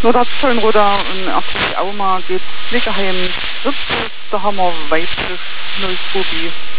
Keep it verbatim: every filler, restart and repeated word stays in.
Nordabschollenroder und natürlich auch mal geht's Pflegeheim Ritzes, da haben wir weiblich null zwei B.